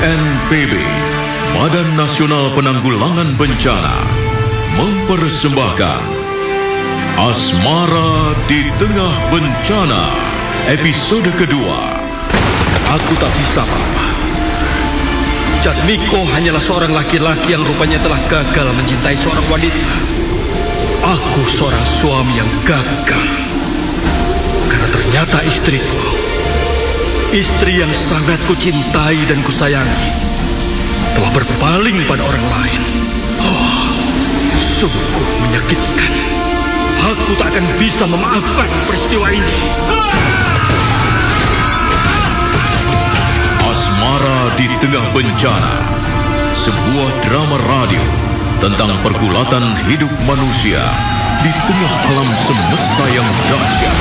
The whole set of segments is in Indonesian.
BNPB, Badan Nasional Penanggulangan Bencana, mempersembahkan Asmara di Tengah Bencana, episode kedua. Aku tak bisa, Papa. Jatmiko hanyalah seorang laki-laki yang rupanya telah gagal mencintai seorang wanita. Aku seorang suami yang gagal. Karena ternyata istriku, istri yang sangat kucintai dan kusayangi, telah berpaling pada orang lain. Oh, sungguh menyakitkan. Aku tak akan bisa memaafkan peristiwa ini. Asmara di Tengah Bencana, sebuah drama radio tentang pergulatan hidup manusia di tengah alam semesta yang dahsyat.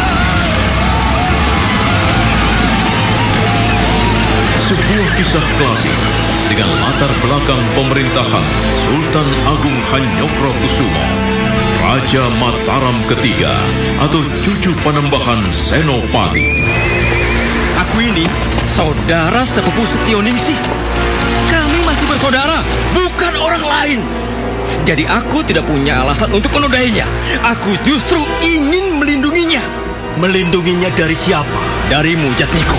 Sebuah kisah klasik dengan latar belakang pemerintahan Sultan Agung Hanyokrokusumo, Raja Mataram ketiga atau cucu Panembahan Senopati. Aku ini saudara sepupu Setioningsi. Kami masih bersaudara, bukan orang lain. Jadi aku tidak punya alasan untuk menodainya. Aku justru ingin melindunginya. Melindunginya dari siapa? Darimu, Jatmiko.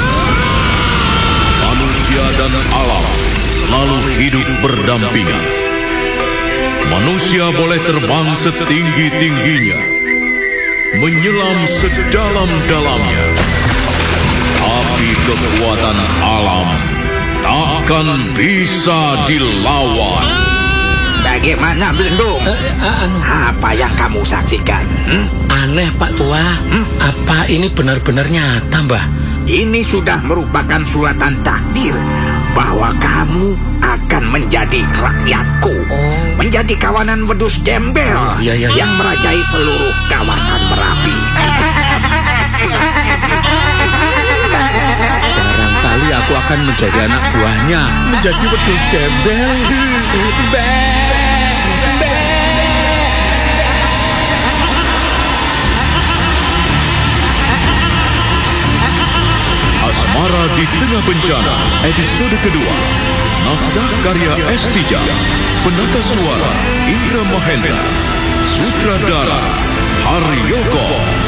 Manusia dan alam selalu hidup berdampingan. Manusia boleh terbang setinggi-tingginya, menyelam sedalam-dalamnya, tapi kekuatan alam takkan bisa dilawan. Bagaimana, Belendung? Apa yang kamu saksikan? Aneh, Pak Tua. Apa ini benar-benar nyata, Mbah? Ini sudah merupakan suratan takdir bahwa kamu akan menjadi rakyatku, menjadi kawanan wedus gembel yang merajai seluruh kawasan Merapi. Barangkali aku akan menjadi anak buahnya, menjadi wedus gembel. Asmara di Tengah Bencana, episode kedua. Naskah karya S. Tijab, penata suara Indra Mahendra, sutradara Haryoko.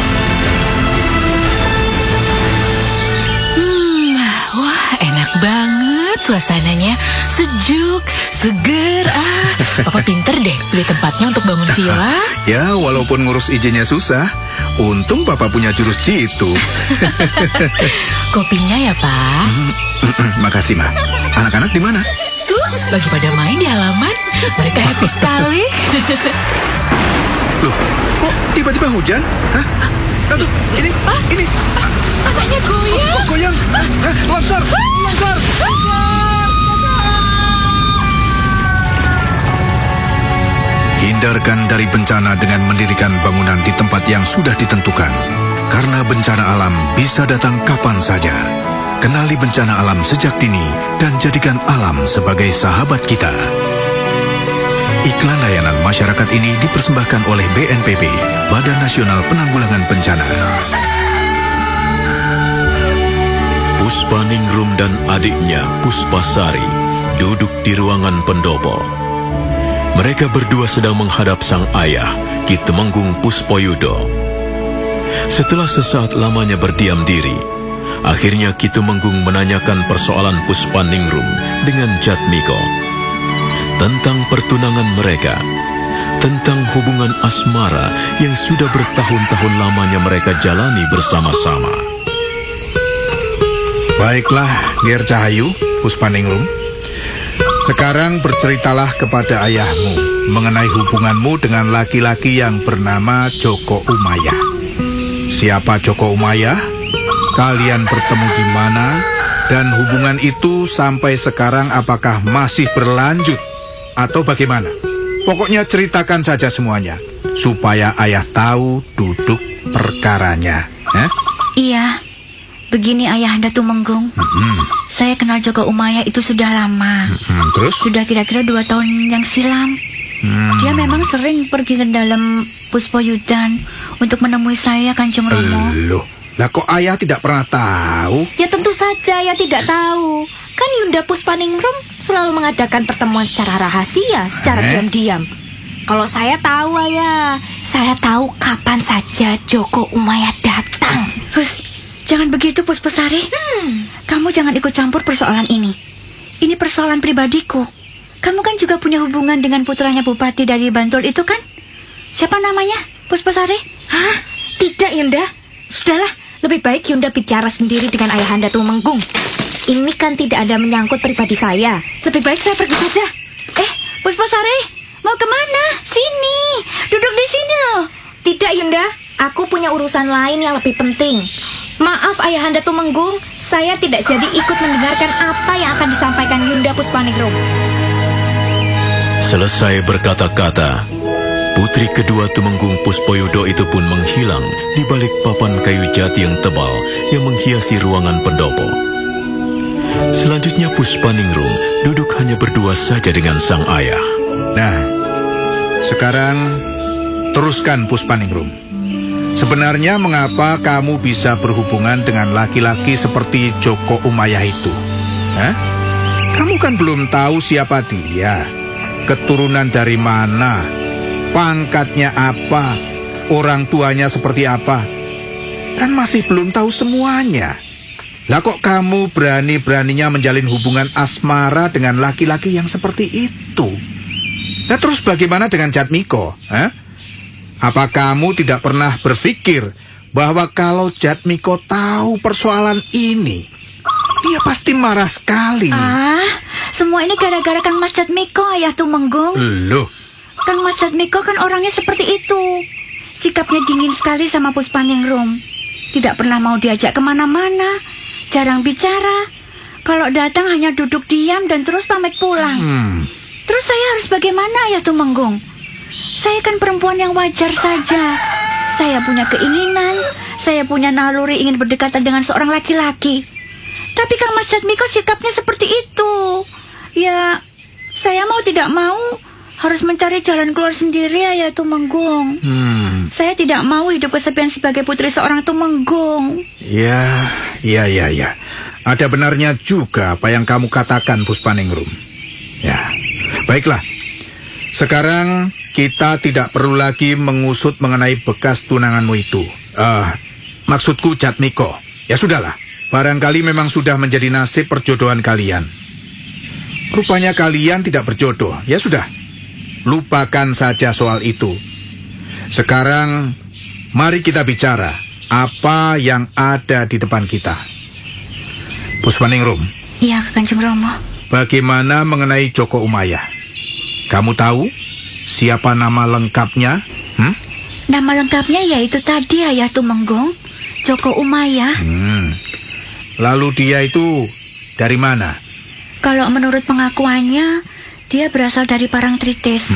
Wah, enak banget suasananya, sejuk, seger. Papa pinter deh pilih tempatnya untuk bangun villa. Ya, walaupun ngurus izinnya susah, untung Papa punya jurus jitu. Kopinya ya, Pak. Makasih, Ma. Anak-anak di mana? Tuh, lagi pada main di halaman. Mereka happy sekali. Loh, kok tiba-tiba hujan? Hah? Aduh, ini. Tanahnya goyang. Kok goyang? Longsor! Hindarkan dari bencana dengan mendirikan bangunan di tempat yang sudah ditentukan. Karena bencana alam bisa datang kapan saja. Kenali bencana alam sejak dini dan jadikan alam sebagai sahabat kita. Iklan layanan masyarakat ini dipersembahkan oleh BNPB, Badan Nasional Penanggulangan Bencana. Puspaningrum dan adiknya Puspasari duduk di ruangan pendopo. Mereka berdua sedang menghadap sang ayah, Ki Temenggung Puspoyudo. Setelah sesaat lamanya berdiam diri, akhirnya Ki Temenggung menanyakan persoalan Puspaningrum dengan Jatmiko. Tentang pertunangan mereka, tentang hubungan asmara yang sudah bertahun-tahun lamanya mereka jalani bersama-sama. Baiklah, Ger Cahayu, Puspaningrum. Sekarang berceritalah kepada ayahmu mengenai hubunganmu dengan laki-laki yang bernama Joko Umayyah. Siapa Joko Umayyah? Kalian bertemu di mana? Dan hubungan itu sampai sekarang apakah masih berlanjut? Atau bagaimana? Pokoknya ceritakan saja semuanya, supaya ayah tahu duduk perkaranya. Iya, begini Ayahanda Tumenggung. Saya kenal Joko Umayyah itu sudah lama. Terus? Sudah kira-kira 2 tahun yang silam. Dia memang sering pergi ke dalam Puspoyudan untuk menemui saya, Kanjeng Romo. Loh, lah kok ayah tidak pernah tahu? Ya tentu saja ya tidak tahu. Kan Yunda Puspaningrum selalu mengadakan pertemuan secara rahasia, secara diam-diam. Kalau saya tahu, Ayah, saya tahu kapan saja Joko Umayyah datang. Hus, jangan begitu, Puspasari. Kamu jangan ikut campur persoalan ini. Ini persoalan pribadiku. Kamu kan juga punya hubungan dengan putranya Bupati dari Bantul itu kan? Siapa namanya, Puspasari? Hah? Tidak, Yunda. Sudahlah, lebih baik Yunda bicara sendiri dengan Ayahanda Tumenggung. Ini kan tidak ada menyangkut pribadi saya. Lebih baik saya pergi saja. Puspasari, mau kemana? Sini, duduk di sini loh. Tidak, Yunda. Aku punya urusan lain yang lebih penting. Maaf, Ayahanda Tumenggung, saya tidak jadi ikut mendengarkan apa yang akan disampaikan Yunda Puspaningrum. Selesai berkata-kata, putri kedua Tumenggung Puspoyodo itu pun menghilang di balik papan kayu jati yang tebal yang menghiasi ruangan pendopo. Selanjutnya Puspaningrum duduk hanya berdua saja dengan sang ayah. Nah, sekarang teruskan Puspaningrum. Sebenarnya mengapa kamu bisa berhubungan dengan laki-laki seperti Joko Umayyah itu? Hah? Kamu kan belum tahu siapa dia, keturunan dari mana, pangkatnya apa, orang tuanya seperti apa. Kan masih belum tahu semuanya. Lah kok kamu berani-beraninya menjalin hubungan asmara dengan laki-laki yang seperti itu? Nah terus bagaimana dengan Jatmiko? Apa kamu tidak pernah berpikir bahwa kalau Jatmiko tahu persoalan ini, dia pasti marah sekali. Semua ini gara-gara Kang Mas Jatmiko, Ayah Tumenggung. Loh, Kang Mas Jatmiko kan orangnya seperti itu. Sikapnya dingin sekali sama Puspaningrum. Tidak pernah mau diajak kemana-mana. Jarang bicara. Kalau datang hanya duduk diam dan terus pamit pulang. Terus saya harus bagaimana, Ayah Tumenggung? Saya kan perempuan yang wajar saja. Saya punya keinginan, saya punya naluri ingin berdekatan dengan seorang laki-laki. Tapi Kang Mas Jatmiko sikapnya seperti itu. Ya, saya mau tidak mau harus mencari jalan keluar sendiri, Ayah Tumenggung. Saya tidak mau hidup kesepian sebagai putri seorang Tumenggung. Ya. Ada benarnya juga apa yang kamu katakan, Puspaningrum. Ya, baiklah. Sekarang kita tidak perlu lagi mengusut mengenai bekas tunanganmu itu. Maksudku Jatmiko. Ya sudahlah, barangkali memang sudah menjadi nasib perjodohan kalian. Rupanya kalian tidak berjodoh. Ya sudah, lupakan saja soal itu. Sekarang, mari kita bicara apa yang ada di depan kita. Puspaningrum. Iya, Kanjeng Romo. Bagaimana mengenai Joko Umayyah? Kamu tahu siapa nama lengkapnya? Nama lengkapnya yaitu tadi, Ayah Tumenggung, Joko Umayyah. Lalu dia itu dari mana? Kalau menurut pengakuannya, dia berasal dari Parangtritis.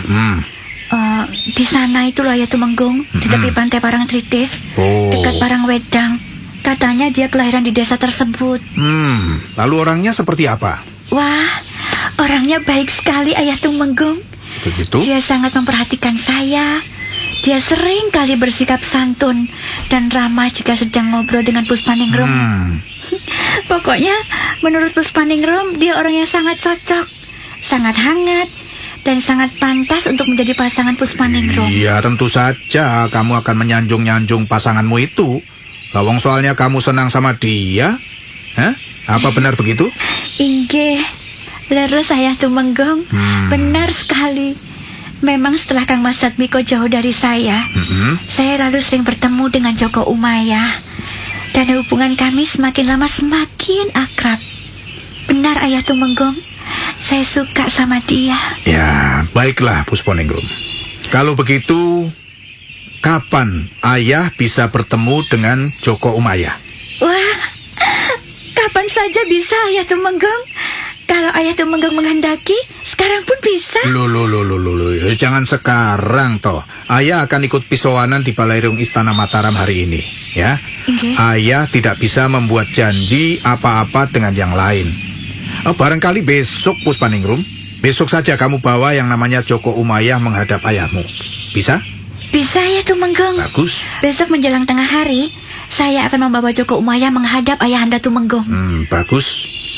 Di sana itu loh, Ayah Tumenggung, di tepi pantai Parangtritis, dekat Parangwedang. Katanya dia kelahiran di desa tersebut. Lalu orangnya seperti apa? Wah, orangnya baik sekali, Ayah Tumenggung. Begitu? Dia sangat memperhatikan saya. Dia sering kali bersikap santun dan ramah jika sedang ngobrol dengan Puspaningrum. Pokoknya, menurut Puspaningrum, dia orang yang sangat cocok, sangat hangat, dan sangat pantas untuk menjadi pasangan Puspaningrum. Iya, tentu saja kamu akan menyanjung-nyanjung pasanganmu itu. Lawang soalnya kamu senang sama dia. Apa benar begitu? Inggih, leres Ayah Tumenggung. Benar sekali. Memang setelah Kang Mas Jatmiko jauh dari saya lalu sering bertemu dengan Joko Umayyah. Dan hubungan kami semakin lama semakin akrab. Benar Ayah Tumenggung, saya suka sama dia. Ya, baiklah Puspaningrum. Kalau begitu, kapan Ayah bisa bertemu dengan Joko Umayyah? Wah, kapan saja bisa Ayah Tumenggung. Kalau Ayah Tumenggung menghendaki, sekarang pun bisa. Loh, jangan sekarang toh. Ayah akan ikut pisauanan di Balairung Istana Mataram hari ini, ya. Ayah tidak bisa membuat janji apa-apa dengan yang lain. Barangkali besok, Puspaningrum. Besok saja kamu bawa yang namanya Joko Umayyah menghadap ayahmu. Bisa? Bisa ya Tumenggung. Bagus. Besok menjelang tengah hari, saya akan membawa Joko Umayyah menghadap Ayahanda Tumenggung. Bagus.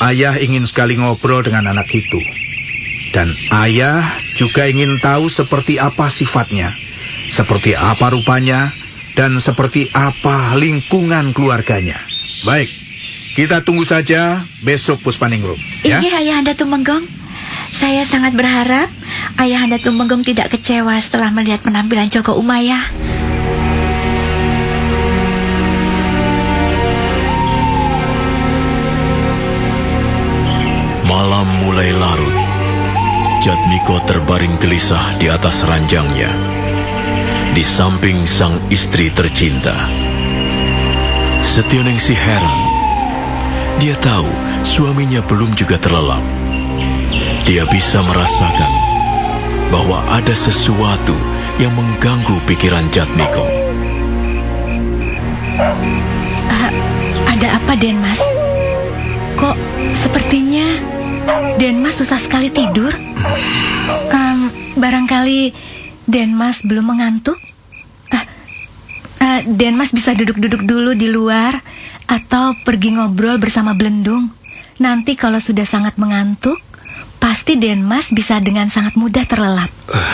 ayah ingin sekali ngobrol dengan anak itu. Dan ayah juga ingin tahu seperti apa sifatnya, seperti apa rupanya, dan seperti apa lingkungan keluarganya. Baik, kita tunggu saja besok Puspaningrum. Ya? Iya, Ayahanda Tumenggong. Saya sangat berharap Ayahanda Tumenggong tidak kecewa setelah melihat penampilan Joko Umayyah. Malam mulai larut. Jatmiko terbaring gelisah di atas ranjangnya, di samping sang istri tercinta. Setioningsi heran. Dia tahu suaminya belum juga terlelap. Dia bisa merasakan bahwa ada sesuatu yang mengganggu pikiran Jatmiko. Ada apa, Denmas? Kok sepertinya Denmas susah sekali tidur? Barangkali Denmas belum mengantuk? Denmas bisa duduk-duduk dulu di luar atau pergi ngobrol bersama Belendung. Nanti kalau sudah sangat mengantuk, pasti Denmas bisa dengan sangat mudah terlelap.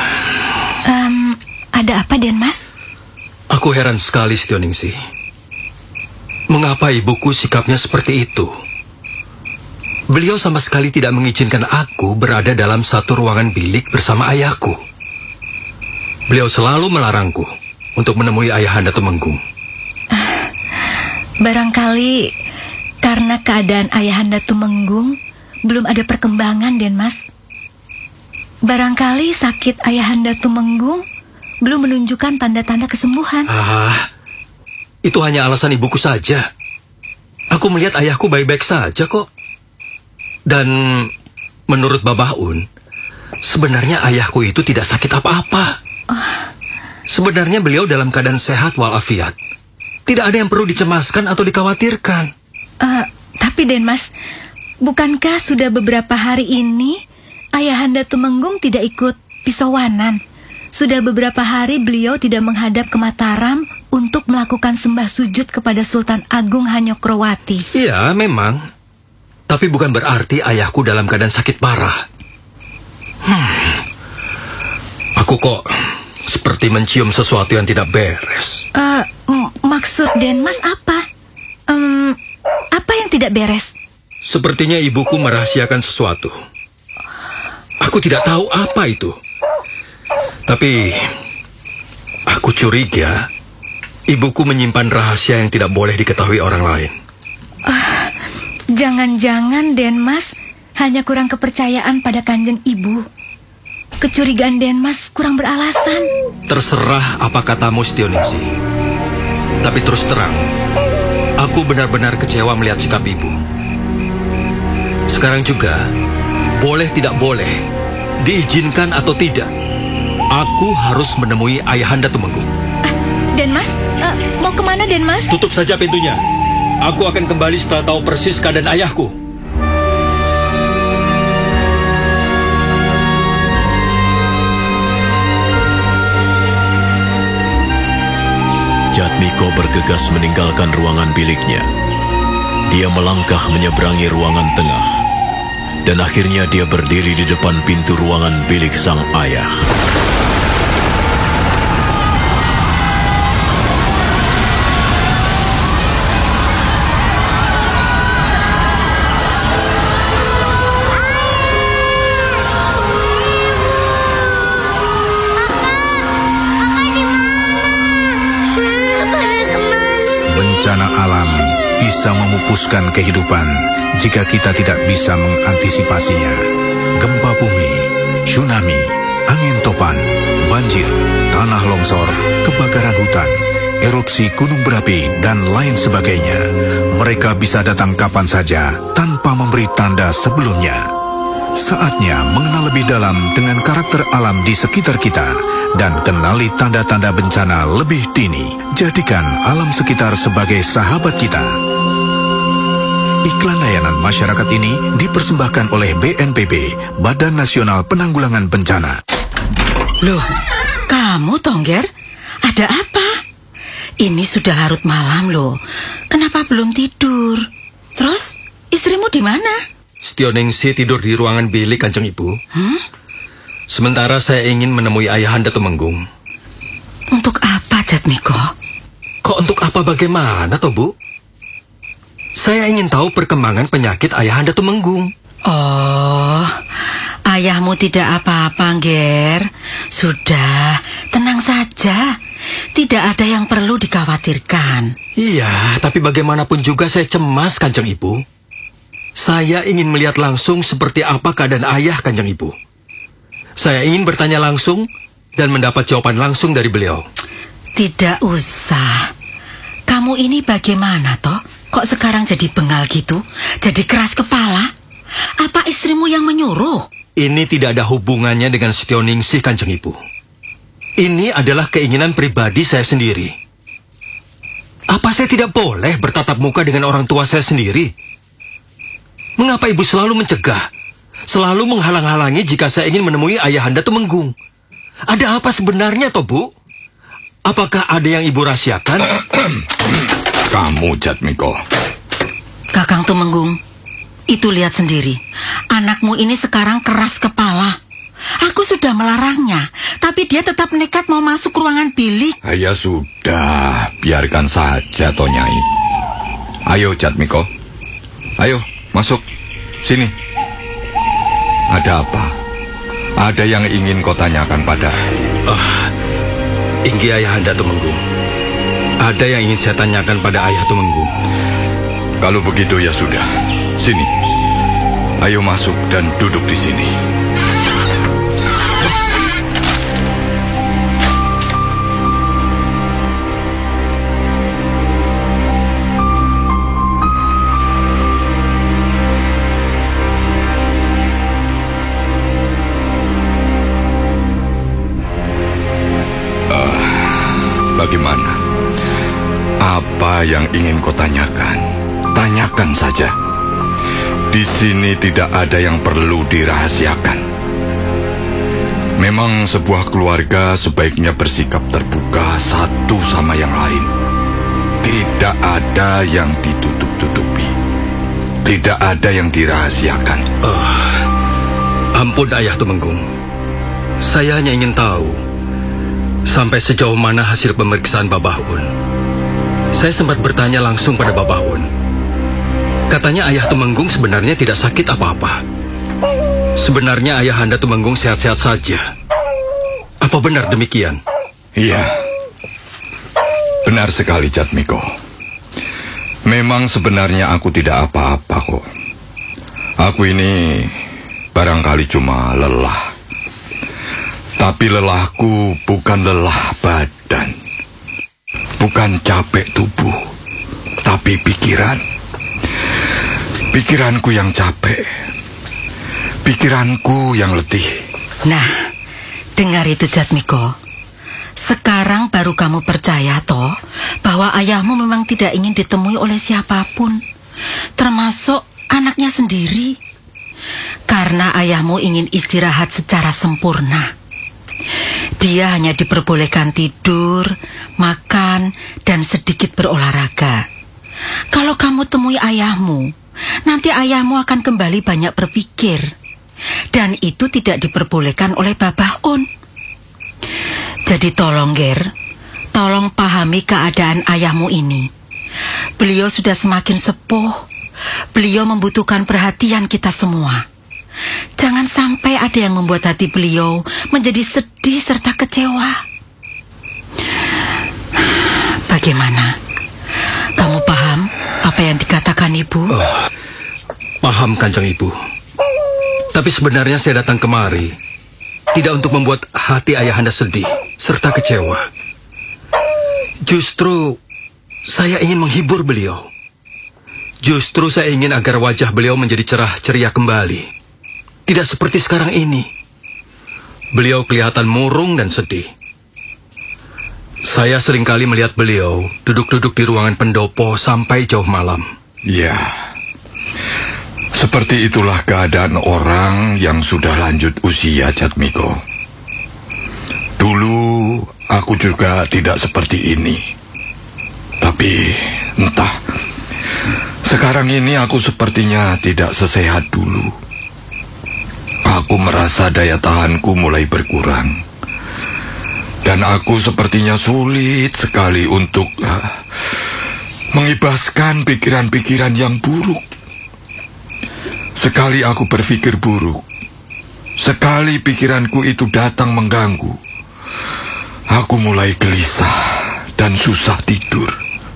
Ada apa, Denmas? Aku heran sekali, Setioningsi. Mengapa ibuku sikapnya seperti itu? Beliau sama sekali tidak mengizinkan aku berada dalam satu ruangan bilik bersama ayahku. Beliau selalu melarangku untuk menemui Ayahanda Tumenggung. Barangkali karena keadaan Ayahanda Tumenggung belum ada perkembangan, Denmas. Barangkali sakit Ayahanda Tumenggung belum menunjukkan tanda-tanda kesembuhan. Itu hanya alasan ibuku saja. Aku melihat ayahku baik-baik saja kok. Dan menurut Babah Un, sebenarnya ayahku itu tidak sakit apa-apa. Sebenarnya beliau dalam keadaan sehat walafiat. Tidak ada yang perlu dicemaskan atau dikhawatirkan. Tapi Denmas, bukankah sudah beberapa hari ini Ayahanda Tumenggung tidak ikut pisauanan? Sudah beberapa hari beliau tidak menghadap ke Mataram untuk melakukan sembah sujud kepada Sultan Agung Hanyokrowati. Iya, memang. Tapi bukan berarti ayahku dalam keadaan sakit parah. Aku kok seperti mencium sesuatu yang tidak beres. Maksud Denmas apa? Apa yang tidak beres? Sepertinya ibuku merahasiakan sesuatu. Aku tidak tahu apa itu. Tapi aku curiga ibuku menyimpan rahasia yang tidak boleh diketahui orang lain. Jangan-jangan Denmas hanya kurang kepercayaan pada Kanjeng Ibu. Kecurigaan Denmas kurang beralasan. Terserah apa katamu, Setioningsi. Tapi terus terang, aku benar-benar kecewa melihat sikap ibu. Sekarang juga, boleh tidak boleh, diizinkan atau tidak, aku harus menemui Ayahanda Tumenggung. Denmas, mau kemana Denmas? Tutup saja pintunya. Aku akan kembali setelah tahu persis keadaan ayahku. Jatmiko bergegas meninggalkan ruangan biliknya. Dia melangkah menyeberangi ruangan tengah. Dan akhirnya dia berdiri di depan pintu ruangan bilik sang ayah. Bencana alam bisa memupuskan kehidupan jika kita tidak bisa mengantisipasinya. Gempa bumi, tsunami, angin topan, banjir, tanah longsor, kebakaran hutan, erupsi gunung berapi, dan lain sebagainya. Mereka bisa datang kapan saja tanpa memberi tanda sebelumnya. Saatnya mengenal lebih dalam dengan karakter alam di sekitar kita dan kenali tanda-tanda bencana lebih dini. Jadikan alam sekitar sebagai sahabat kita. Iklan layanan masyarakat ini dipersembahkan oleh BNPB, Badan Nasional Penanggulangan Bencana. Loh, kamu Tongger? Ada apa? Ini sudah larut malam loh. Kenapa belum tidur? Terus, istrimu di mana? Setioningsi tidur di ruangan bilik, Kanjeng Ibu. Sementara saya ingin menemui Ayahanda Tumenggung. Untuk apa, Jatmiko? Kok untuk apa bagaimana, toh, Bu? Saya ingin tahu perkembangan penyakit Ayahanda Tumenggung. Oh, ayahmu tidak apa-apa, Ger. Sudah, tenang saja. Tidak ada yang perlu dikhawatirkan. Iya, tapi bagaimanapun juga saya cemas, Kanjeng Ibu. Saya ingin melihat langsung seperti apa keadaan ayah, Kanjeng Ibu. Saya ingin bertanya langsung dan mendapat jawaban langsung dari beliau. Tidak usah. Kamu ini bagaimana, toh? Kok sekarang jadi bengal gitu? Jadi keras kepala? Apa istrimu yang menyuruh? Ini tidak ada hubungannya dengan Setioningsi, Kanjeng Ibu. Ini adalah keinginan pribadi saya sendiri. Apa saya tidak boleh bertatap muka dengan orang tua saya sendiri? Mengapa ibu selalu mencegah? Selalu menghalang-halangi jika saya ingin menemui Ayahanda Tumenggung? Ada apa sebenarnya, toh, Bu? Apakah ada yang ibu rahasiakan? Kamu, Jatmiko. Kakang Tumenggung, itu lihat sendiri. Anakmu ini sekarang keras kepala. Aku sudah melarangnya, tapi dia tetap nekat mau masuk ruangan bilik. Ya sudah, biarkan saja, Toh Nyai. Ayo, Jatmiko. Ayo, masuk. Sini. Ada apa? Ada yang ingin kau tanyakan pada? Inggi Ayahanda Tumenggung. Ada yang ingin saya tanyakan pada Ayah Tumenggung. Kalau begitu ya sudah. Sini. Ayo masuk dan duduk di sini. Bagaimana? Apa yang ingin kau tanyakan? Tanyakan saja. Di sini tidak ada yang perlu dirahasiakan. Memang sebuah keluarga sebaiknya bersikap terbuka satu sama yang lain. Tidak ada yang ditutup-tutupi. Tidak ada yang dirahasiakan. Ampun, Ayah Tumenggung. Saya hanya ingin tahu sampai sejauh mana hasil pemeriksaan Babah Un. Saya sempat bertanya langsung pada Babah Un. Katanya Ayah Tumenggung sebenarnya tidak sakit apa-apa. Sebenarnya Ayahanda Tumenggung sehat-sehat saja. Apa benar demikian? Iya. Benar sekali, Jatmiko. Memang sebenarnya aku tidak apa-apa kok. Aku ini barangkali cuma lelah. Tapi lelahku bukan lelah badan. Bukan capek tubuh. Tapi pikiran. Pikiranku yang capek. Pikiranku yang letih. Nah, dengar itu, Jatmiko. Sekarang baru kamu percaya, toh, bahwa ayahmu memang tidak ingin ditemui oleh siapapun, termasuk anaknya sendiri. Karena ayahmu ingin istirahat secara sempurna. Dia hanya diperbolehkan tidur, makan, dan sedikit berolahraga. Kalau kamu temui ayahmu, nanti ayahmu akan kembali banyak berpikir. Dan itu tidak diperbolehkan oleh Babah Un. Jadi tolong, Ger, tolong pahami keadaan ayahmu ini. Beliau sudah semakin sepuh. Beliau membutuhkan perhatian kita semua. Jangan sampai ada yang membuat hati beliau menjadi sedih serta kecewa. Bagaimana? Kamu paham apa yang dikatakan Ibu? Paham, Kanjeng Ibu. Tapi sebenarnya saya datang kemari tidak untuk membuat hati Ayahanda sedih serta kecewa. Justru saya ingin menghibur beliau. Justru saya ingin agar wajah beliau menjadi cerah ceria kembali. Tidak seperti sekarang ini. Beliau kelihatan murung dan sedih. Saya seringkali melihat beliau duduk-duduk di ruangan pendopo sampai jauh malam. Ya, seperti itulah keadaan orang yang sudah lanjut usia, Jatmiko. Dulu aku juga tidak seperti ini. Tapi entah, Sekarang ini aku sepertinya tidak sesehat dulu. Aku merasa daya tahanku mulai berkurang. Dan aku sepertinya sulit sekali untuk mengibaskan pikiran-pikiran yang buruk. Sekali aku berpikir buruk, sekali pikiranku itu datang mengganggu, aku mulai gelisah dan susah tidur.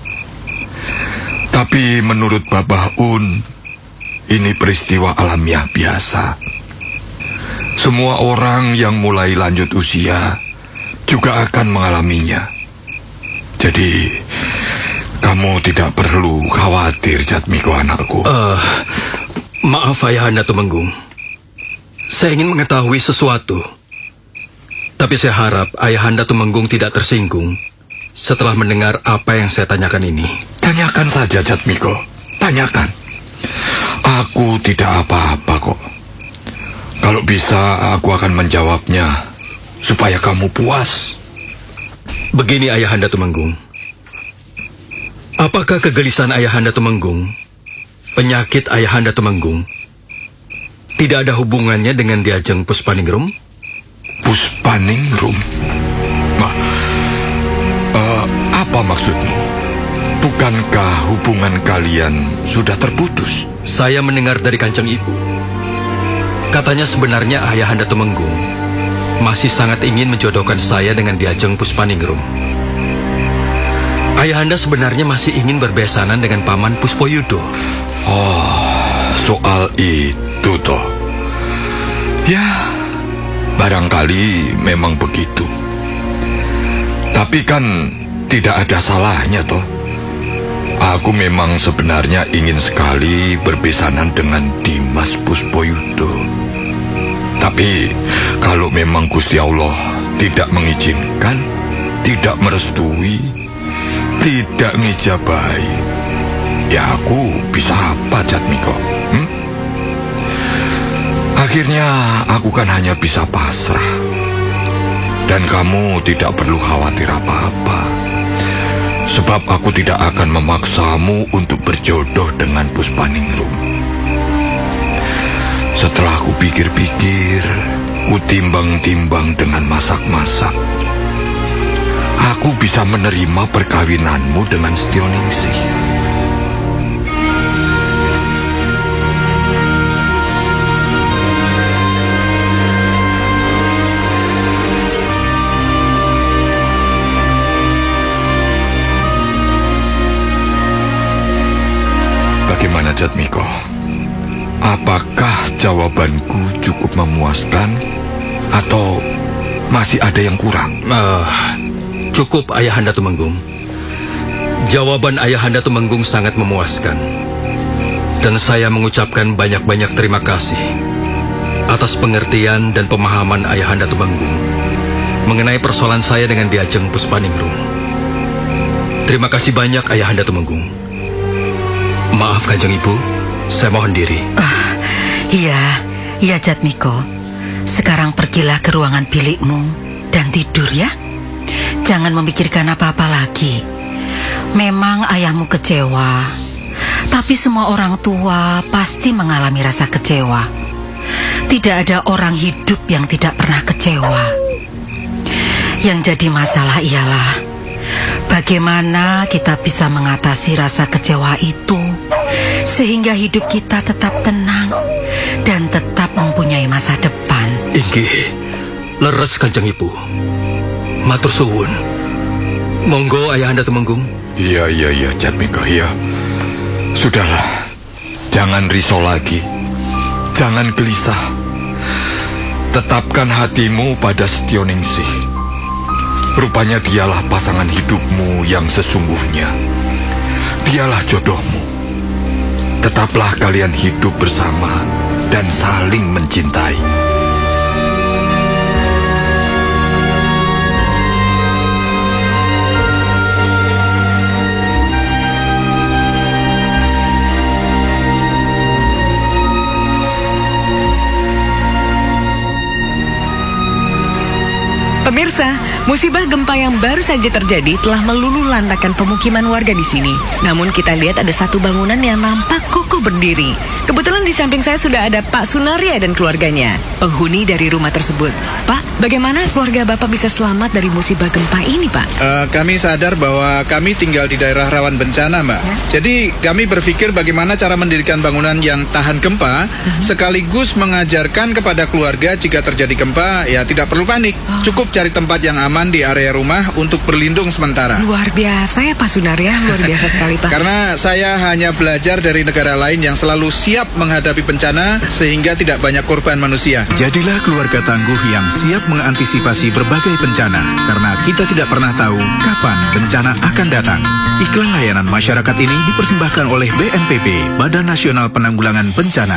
Tapi menurut Babah Un, ini peristiwa alamiah biasa. Semua orang yang mulai lanjut usia juga akan mengalaminya. Jadi, kamu tidak perlu khawatir, Jatmiko anakku. Maaf Ayahanda Tumenggung. Saya ingin mengetahui sesuatu. Tapi saya harap Ayahanda Tumenggung tidak tersinggung setelah mendengar apa yang saya tanyakan ini. Tanyakan saja, Jatmiko. Tanyakan. Aku tidak apa-apa kok. Kalau bisa, aku akan menjawabnya supaya kamu puas. Begini Ayahanda Tumenggung. Apakah kegelisahan Ayahanda Tumenggung, penyakit Ayahanda Tumenggung, tidak ada hubungannya dengan Diajeng Puspaningrum? Puspaningrum? Apa maksudmu? Bukankah hubungan kalian sudah terputus? Saya mendengar dari Kanjeng Ibu. Katanya sebenarnya Ayahanda Tumenggung masih sangat ingin menjodohkan saya dengan Diajeng Puspaningrum. Ayahanda sebenarnya masih ingin berbesanan dengan Paman Puspoyudo. Oh, soal itu toh. Ya, barangkali memang begitu. Tapi kan tidak ada salahnya toh. Aku memang sebenarnya ingin sekali berbesanan dengan Dimas Puspoyudo. Tapi kalau memang Gusti Allah tidak mengizinkan, tidak merestui, tidak ngijabahi, ya aku bisa apa, Jatmiko? Akhirnya aku kan hanya bisa pasrah. Dan kamu tidak perlu khawatir apa-apa. Sebab aku tidak akan memaksamu untuk berjodoh dengan Puspaningrum. Setelah aku pikir-pikir, ku timbang-timbang dengan masak-masak, aku bisa menerima perkawinanmu dengan Setioningsih. Bagaimana, Jatmiko? Apakah jawabanku cukup memuaskan atau masih ada yang kurang? Cukup Ayahanda Tumenggung. Jawaban Ayahanda Tumenggung sangat memuaskan. Dan saya mengucapkan banyak-banyak terima kasih atas pengertian dan pemahaman Ayahanda Tumenggung mengenai persoalan saya dengan Diajeng Puspaningrum. Terima kasih banyak Ayahanda Tumenggung. Maaf Kanjeng Ibu, saya mohon diri. Iya Jatmiko. Sekarang pergilah ke ruangan bilikmu dan tidur ya. Jangan memikirkan apa-apa lagi. Memang ayahmu kecewa, tapi semua orang tua pasti mengalami rasa kecewa. Tidak ada orang hidup yang tidak pernah kecewa. Yang jadi masalah ialah bagaimana kita bisa mengatasi rasa kecewa itu sehingga hidup kita tetap tenang dan tetap mempunyai masa depan. Inggih, leres Kanjeng Ibu. Matur suwun. Monggo Ayahanda Tumenggung. Iya, Jatmiko, iya. Sudahlah, jangan risau lagi. Jangan gelisah. Tetapkan hatimu pada Setioningsih. Rupanya dialah pasangan hidupmu yang sesungguhnya. Dialah jodohmu. Tetaplah kalian hidup bersama dan saling mencintai. Pemirsa, musibah gempa yang baru saja terjadi telah meluluhlantakkan pemukiman warga di sini. Namun kita lihat ada satu bangunan yang nampak kokoh berdiri. Kebetulan di samping saya sudah ada Pak Sunaria dan keluarganya, penghuni dari rumah tersebut. Pak, bagaimana keluarga Bapak bisa selamat dari musibah gempa ini, Pak? Kami sadar bahwa kami tinggal di daerah rawan bencana, Mbak. Jadi kami berpikir bagaimana cara mendirikan bangunan yang tahan gempa, sekaligus mengajarkan kepada keluarga jika terjadi gempa, ya tidak perlu panik. Cukup cari tempat yang aman di area rumah untuk berlindung sementara. Luar biasa ya Pak Sunaria, luar biasa sekali Pak. Karena saya hanya belajar dari negara lain yang selalu siap menghadapi bencana sehingga tidak banyak korban manusia. Jadilah keluarga tangguh yang siap mengantisipasi berbagai bencana, karena kita tidak pernah tahu kapan bencana akan datang. Iklan layanan masyarakat ini dipersembahkan oleh BNPB, Badan Nasional Penanggulangan Bencana.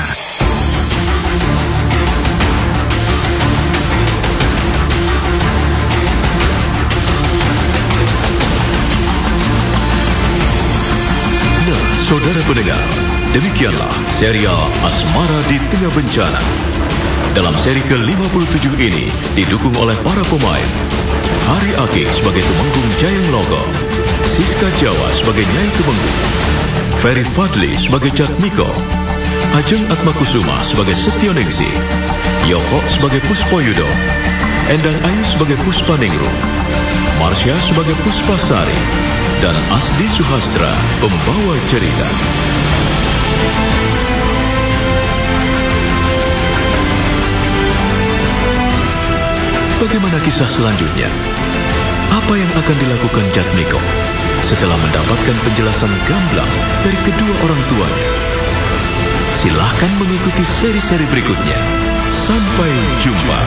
Saudara pendengar, demikianlah serial Asmara di Tengah Bencana. Dalam seri ke-57 ini didukung oleh para pemain: Hari Akik sebagai Tumenggung Jayang Logo, Siska Jawa sebagai Nyai Tumenggung, Ferry Fadli sebagai Jatmiko, Ajeng Atmakusuma sebagai Setioningsi, Yoko sebagai Puspoyudo, Endang Ayu sebagai Puspaningrum, Marsha sebagai Puspasari, dan Asdi Suhastra pembawa cerita. Bagaimana kisah selanjutnya? Apa yang akan dilakukan Jatmiko setelah mendapatkan penjelasan gamblang dari kedua orang tuanya? Silahkan mengikuti seri-seri berikutnya. Sampai jumpa.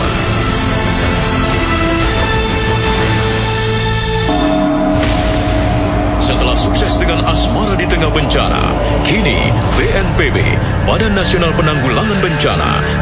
Setelah sukses dengan Asmara di Tengah Bencana, kini BNPB, Badan Nasional Penanggulangan Bencana,